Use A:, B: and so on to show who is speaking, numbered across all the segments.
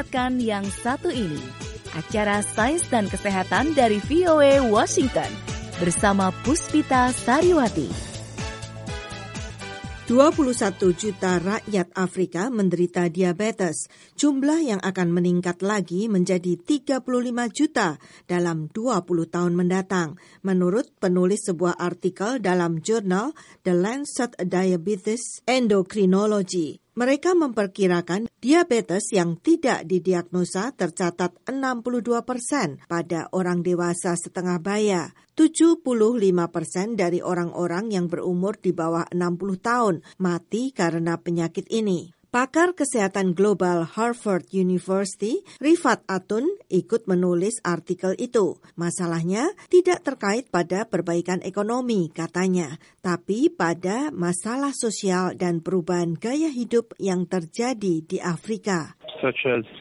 A: mendengarkan yang satu ini, acara Sains dan Kesehatan dari VOA Washington bersama Puspita Sariwati.
B: 21 juta rakyat Afrika menderita diabetes, jumlah yang akan meningkat lagi menjadi 35 juta dalam 20 tahun mendatang, menurut penulis sebuah artikel dalam jurnal The Lancet Diabetes Endocrinology. Mereka memperkirakan diabetes yang tidak didiagnosa tercatat 62% pada orang dewasa setengah baya. 75% dari orang-orang yang berumur di bawah 60 tahun mati karena penyakit ini. Pakar kesehatan global Harvard University, Rifat Atun, ikut menulis artikel itu. Masalahnya tidak terkait pada perbaikan ekonomi, katanya, tapi pada masalah sosial dan perubahan gaya hidup yang terjadi di Afrika.
C: Such as,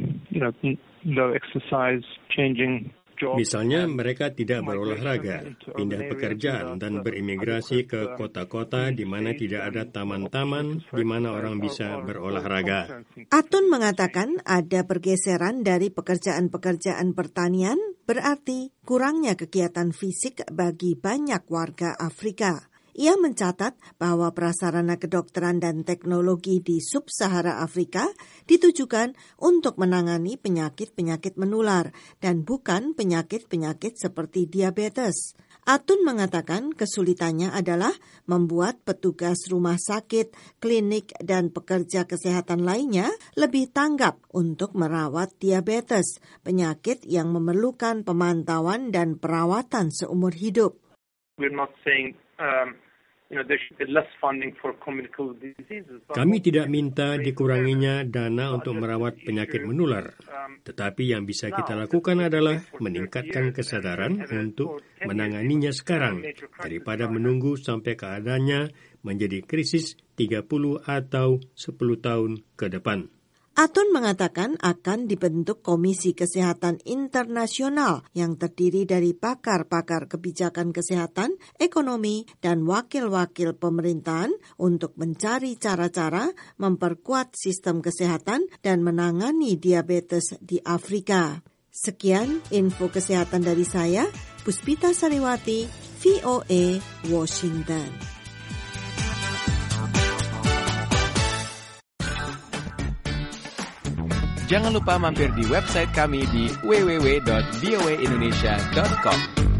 C: low exercise, changing.
D: Misalnya mereka tidak berolahraga, pindah pekerjaan dan berimigrasi ke kota-kota di mana tidak ada taman-taman di mana orang bisa berolahraga.
B: Atun mengatakan ada pergeseran dari pekerjaan-pekerjaan pertanian, berarti kurangnya kegiatan fisik bagi banyak warga Afrika. Ia mencatat bahwa prasarana kedokteran dan teknologi di sub-Sahara Afrika ditujukan untuk menangani penyakit-penyakit menular dan bukan penyakit-penyakit seperti diabetes. Atun mengatakan kesulitannya adalah membuat petugas rumah sakit, klinik, dan pekerja kesehatan lainnya lebih tanggap untuk merawat diabetes, penyakit yang memerlukan pemantauan dan perawatan seumur hidup.
C: We're not saying there should be less funding for communicable diseases.
D: Kami tidak minta dikuranginya dana untuk merawat penyakit menular, tetapi yang bisa kita lakukan adalah meningkatkan kesadaran untuk menanganinya sekarang daripada menunggu sampai keadaannya menjadi krisis 30 atau 10 tahun ke depan.
B: Atun mengatakan akan dibentuk Komisi Kesehatan Internasional yang terdiri dari pakar-pakar kebijakan kesehatan, ekonomi, dan wakil-wakil pemerintahan untuk mencari cara-cara memperkuat sistem kesehatan dan menangani diabetes di Afrika. Sekian info kesehatan dari saya, Puspita Sariwati, VOA, Washington.
E: Jangan lupa mampir di website kami di www.voaindonesia.com.